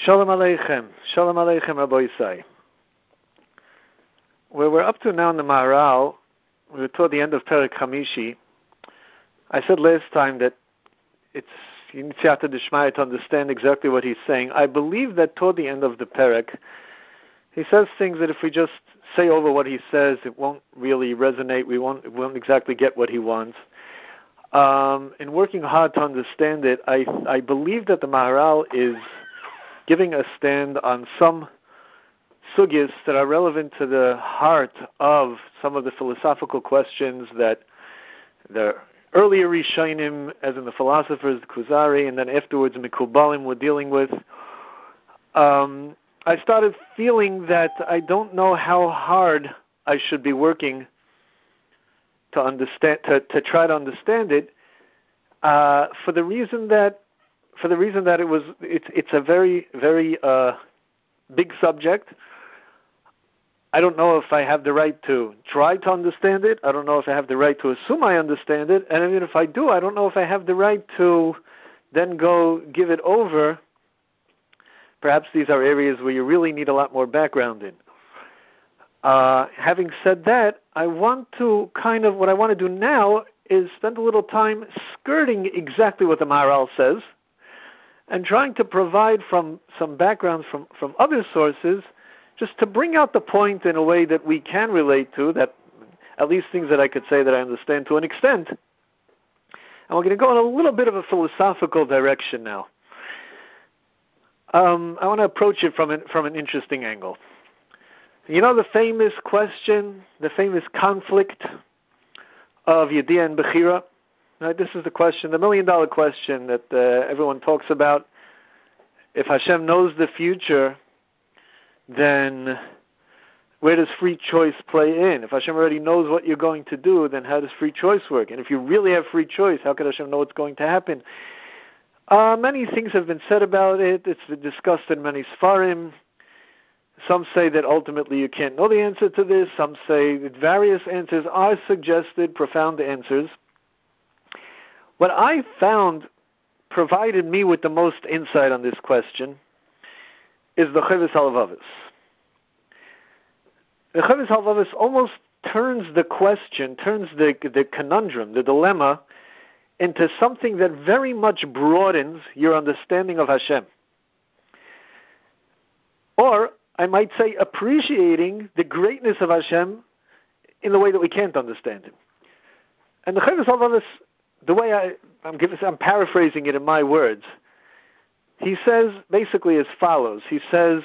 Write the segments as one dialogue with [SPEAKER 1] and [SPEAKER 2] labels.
[SPEAKER 1] Shalom Aleichem. Shalom Aleichem, Rabbi Yisai. Where we're up to now in the Maharal, we're toward the end of Perek Chamishi. I said last time that it's Yinziata D'Shmaya to understand exactly what he's saying. I believe that toward the end of the Perek, he says things that if we just say over what he says, it won't really resonate. We won't exactly get what he wants. In working hard to understand it, I believe that the Maharal is giving a stand on some sugyas that are relevant to the heart of some of the philosophical questions that the earlier Rishonim, as in the philosophers, the Kuzari, and then afterwards Mikubalim were dealing with. I started feeling that I don't know how hard I should be working to understand, to try to understand it, for the reason that it's a very, very big subject. I don't know if I have the right to try to understand it. I don't know if I have the right to assume I understand it. And even if I do, I don't know if I have the right to then go give it over. Perhaps these are areas where you really need a lot more background in. Having said that, what I want to do now is spend a little time skirting exactly what the Maharal says and trying to provide from some backgrounds from other sources just to bring out the point in a way that we can relate to, that at least things that I could say that I understand to an extent. And we're going to go in a little bit of a philosophical direction now. I want to approach it from an interesting angle. You know the famous question, the famous conflict of Yediyah and Bechira? Right, this is the question, the $1 million question that everyone talks about. If Hashem knows the future, then where does free choice play in? If Hashem already knows what you're going to do, then how does free choice work? And if you really have free choice, how could Hashem know what's going to happen? Many things have been said about it. It's been discussed in many Sfarim. Some say that ultimately you can't know the answer to this. Some say that various answers are suggested, profound answers. What I found provided me with the most insight on this question is the Chovos HaLevavos. The Chovos HaLevavos almost turns the question, turns the conundrum, the dilemma, into something that very much broadens your understanding of Hashem. Or, I might say, appreciating the greatness of Hashem in the way that we can't understand Him. And the Chovos HaLevavos, the way I'm paraphrasing it in my words, he says basically as follows. He says,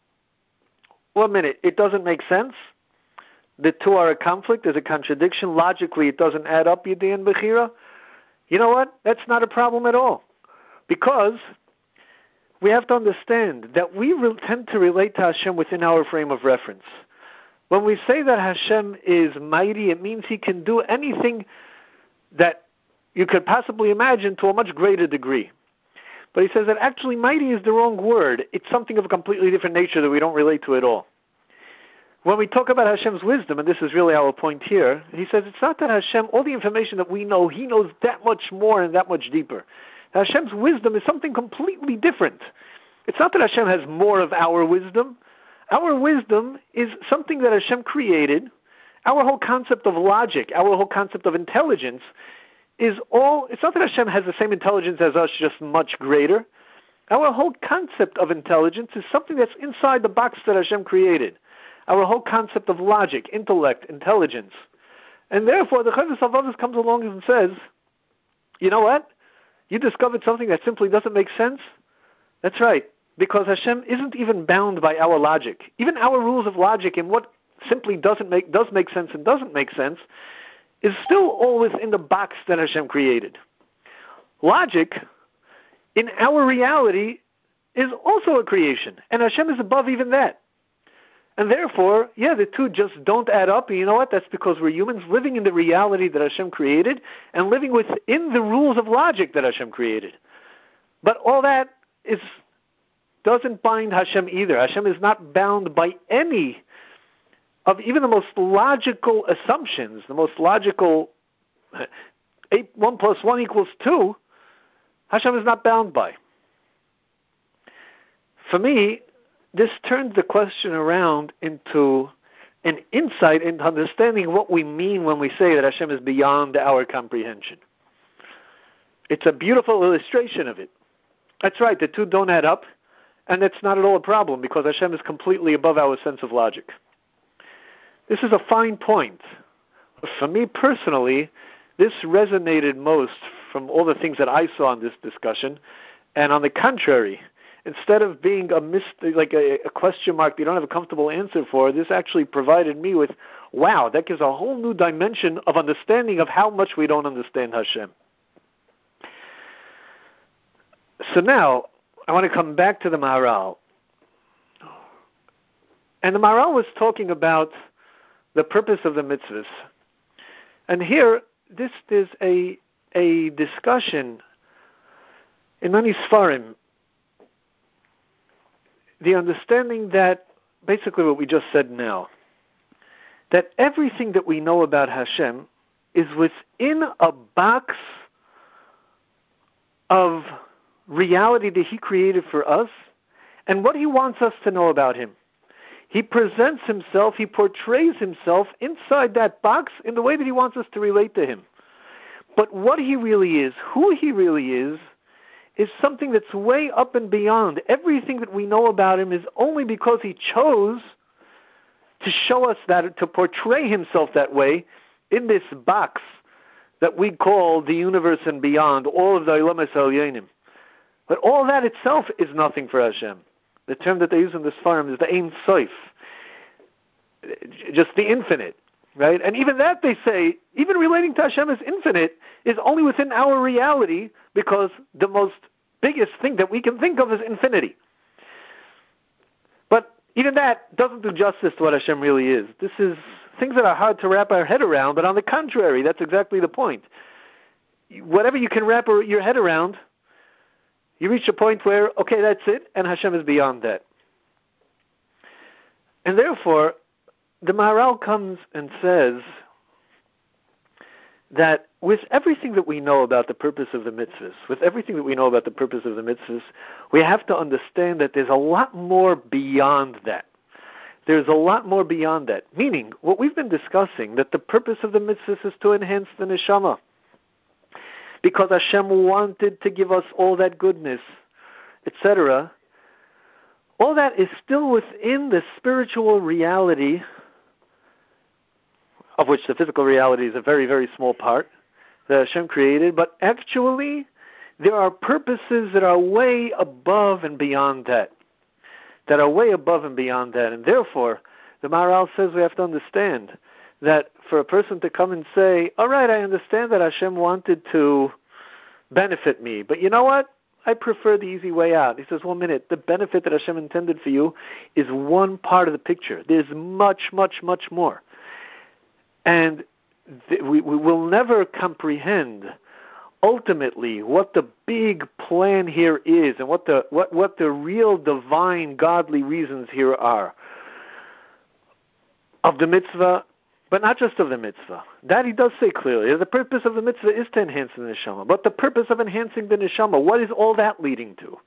[SPEAKER 1] 1 minute, it doesn't make sense. The two are a conflict, there's a contradiction. Logically, it doesn't add up, Yediyah and Bechira. You know what? That's not a problem at all. Because we have to understand that we tend to relate to Hashem within our frame of reference. When we say that Hashem is mighty, it means He can do anything that you could possibly imagine to a much greater degree. But he says that actually mighty is the wrong word. It's something of a completely different nature that we don't relate to at all. When we talk about Hashem's wisdom, and this is really our point here, he says it's not that Hashem, all the information that we know, He knows that much more and that much deeper. Hashem's wisdom is something completely different. It's not that Hashem has more of our wisdom. Our wisdom is something that Hashem created. Our whole concept of logic, our whole concept of intelligence it's not that Hashem has the same intelligence as us, just much greater. Our whole concept of intelligence is something that's inside the box that Hashem created. Our whole concept of logic, intellect, intelligence. And therefore, the Chovos HaLevavos comes along and says, you know what? You discovered something that simply doesn't make sense? That's right, because Hashem isn't even bound by our logic. Even our rules of logic and what simply does make sense and doesn't make sense is still all within the box that Hashem created. Logic, in our reality, is also a creation, and Hashem is above even that. And therefore, the two just don't add up, and you know what? That's because we're humans living in the reality that Hashem created and living within the rules of logic that Hashem created. But all that doesn't bind Hashem either. Hashem is not bound by any of even the most logical assumptions, the most logical 1 + 1 = 2, Hashem is not bound by. For me, this turns the question around into an insight into understanding what we mean when we say that Hashem is beyond our comprehension. It's a beautiful illustration of it. That's right, the two don't add up, and that's not at all a problem because Hashem is completely above our sense of logic. This is a fine point. For me personally, this resonated most from all the things that I saw in this discussion, and on the contrary, instead of being a question mark that you don't have a comfortable answer for, this actually provided me with, wow, that gives a whole new dimension of understanding of how much we don't understand Hashem. So now, I want to come back to the Maharal. And the Maharal was talking about the purpose of the mitzvahs. And here, this is a discussion in many Sfarim, the understanding that, basically what we just said now, that everything that we know about Hashem is within a box of reality that He created for us and what He wants us to know about Him. He presents Himself, He portrays Himself inside that box in the way that He wants us to relate to Him. But what He really is, who He really is something that's way up and beyond. Everything that we know about Him is only because He chose to show us that, to portray Himself that way in this box that we call the universe and beyond, all of the Olam HaYonim. But all that itself is nothing for Hashem. The term that they use in this farm is the Ein Sof, just the infinite, right? And even that, they say, even relating to Hashem as infinite, is only within our reality because the most biggest thing that we can think of is infinity. But even that doesn't do justice to what Hashem really is. This is things that are hard to wrap our head around, but on the contrary, that's exactly the point. Whatever you can wrap your head around, you reach a point where, okay, that's it, and Hashem is beyond that. And therefore, the Maharal comes and says that with everything that we know about the purpose of the mitzvahs, we have to understand that there's a lot more beyond that. There's a lot more beyond that. Meaning, what we've been discussing, that the purpose of the mitzvahs is to enhance the neshama. Because Hashem wanted to give us all that goodness, etc. All that is still within the spiritual reality, of which the physical reality is a very, very small part that Hashem created, but actually there are purposes that are way above and beyond that. And therefore, the Maharal says we have to understand that for a person to come and say, all right, I understand that Hashem wanted to benefit me, but you know what? I prefer the easy way out. He says, 1 minute, the benefit that Hashem intended for you is one part of the picture. There's much, much, much more. And we will never comprehend ultimately what the big plan here is and what the real divine godly reasons here are of the mitzvah, but not just of the mitzvah. That he does say clearly. The purpose of the mitzvah is to enhance the neshama. But the purpose of enhancing the neshama, what is all that leading to?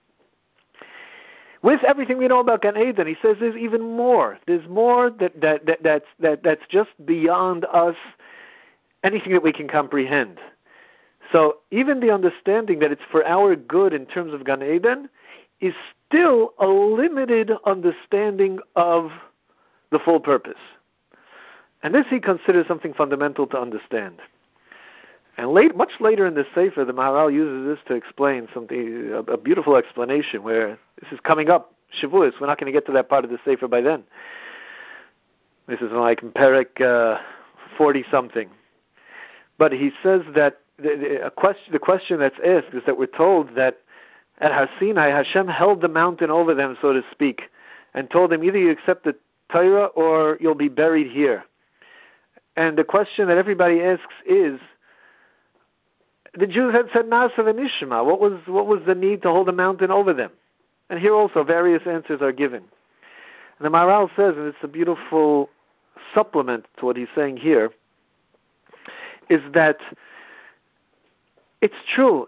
[SPEAKER 1] With everything we know about Gan Eden, he says there's even more. There's more that's just beyond us, anything that we can comprehend. So even the understanding that it's for our good in terms of Gan Eden is still a limited understanding of the full purpose. And this he considers something fundamental to understand. And much later in the Sefer, the Maharal uses this to explain something, a beautiful explanation where this is coming up, Shavuos. We're not going to get to that part of the Sefer by then. This is like in Perek 40-something. But he says that the question that's asked is that we're told that at Har Sinai, Hashem held the mountain over them, so to speak, and told them either you accept the Torah or you'll be buried here. And the question that everybody asks is, the Jews had said Nasa v'Nishma. What was the need to hold a mountain over them? And here also various answers are given. And the Maharal says, and it's a beautiful supplement to what he's saying here, is that it's true.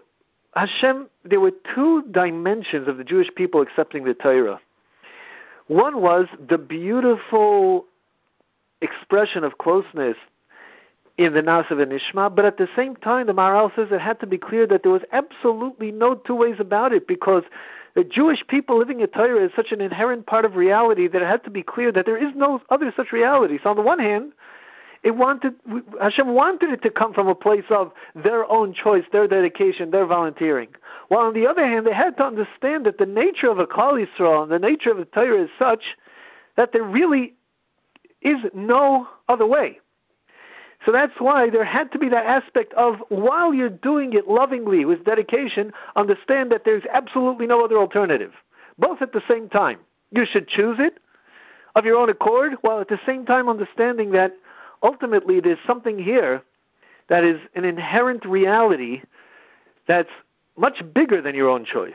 [SPEAKER 1] Hashem, there were two dimensions of the Jewish people accepting the Torah. One was the beautiful expression of closeness in the Nasa v'Nishma, but at the same time, the Maharal says it had to be clear that there was absolutely no two ways about it, because the Jewish people living in Torah is such an inherent part of reality that it had to be clear that there is no other such reality. So on the one hand, Hashem wanted it to come from a place of their own choice, their dedication, their volunteering. While on the other hand, they had to understand that the nature of a Klal Yisrael and the nature of the Torah is such that there really is no other way. So that's why there had to be that aspect of, while you're doing it lovingly with dedication, understand that there's absolutely no other alternative. Both at the same time. You should choose it of your own accord, while at the same time understanding that ultimately there's something here that is an inherent reality that's much bigger than your own choice.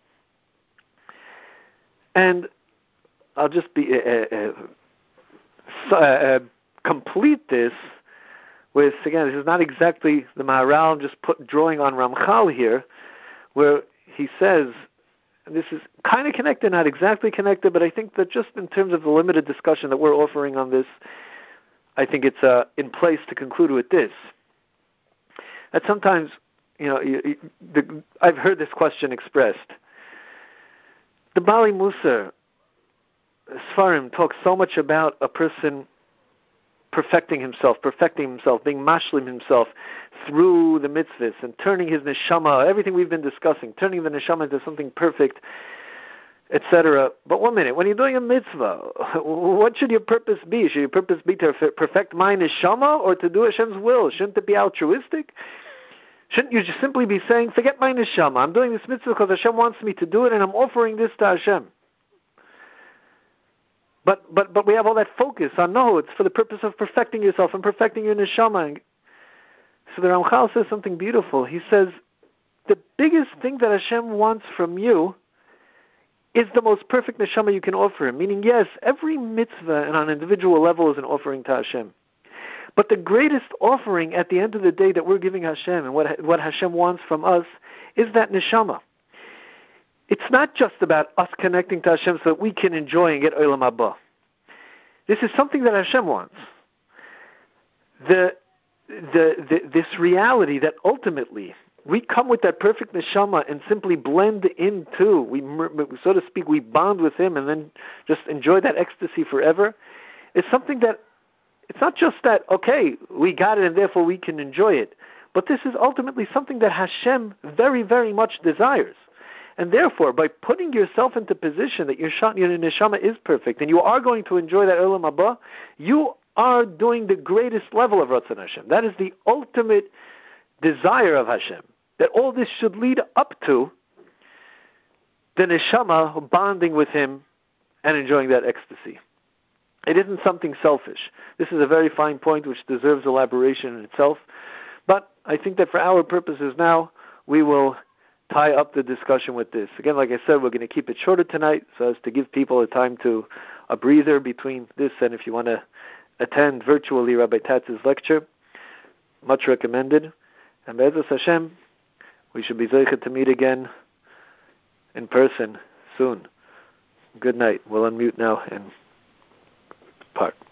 [SPEAKER 1] And I'll just complete this with, again, this is not exactly the Maharal, just drawing on Ramchal here, where he says, and this is kind of connected, not exactly connected, but I think that just in terms of the limited discussion that we're offering on this, I think it's in place to conclude with this. That sometimes, I've heard this question expressed. The Bali Musar, Sfarim, talks so much about a person perfecting himself, being mashlim himself through the mitzvahs and turning his neshama, everything we've been discussing, turning the neshama into something perfect, etc. But 1 minute, when you're doing a mitzvah, what should your purpose be? Should your purpose be to perfect my neshama or to do Hashem's will? Shouldn't it be altruistic? Shouldn't you just simply be saying, forget my neshama, I'm doing this mitzvah because Hashem wants me to do it and I'm offering this to Hashem? But we have all that focus on, no, it's for the purpose of perfecting yourself and perfecting your neshama. So the Ramchal says something beautiful. He says, the biggest thing that Hashem wants from you is the most perfect neshama you can offer Him. Meaning, yes, every mitzvah and on an individual level is an offering to Hashem. But the greatest offering at the end of the day that we're giving Hashem and what Hashem wants from us is that neshama. It's not just about us connecting to Hashem so that we can enjoy and get Olam Haba. This is something that Hashem wants. This reality that ultimately we come with that perfect neshama and simply blend into, we so to speak, we bond with Him and then just enjoy that ecstasy forever. It's something that, it's not just that, okay, we got it and therefore we can enjoy it. But this is ultimately something that Hashem very, very much desires. And therefore, by putting yourself into position that your neshama is perfect and you are going to enjoy that Olam Haba, you are doing the greatest level of Ratzon Hashem. That is the ultimate desire of Hashem. That all this should lead up to the neshama bonding with Him and enjoying that ecstasy. It isn't something selfish. This is a very fine point which deserves elaboration in itself. But I think that for our purposes now, we will tie up the discussion with this. Again, like I said, we're going to keep it shorter tonight so as to give people a time to a breather between this and if you want to attend virtually Rabbi Tatz's lecture, much recommended. And Be'ezus Hashem, we should be zeichet to meet again in person soon. Good night. We'll unmute now and part.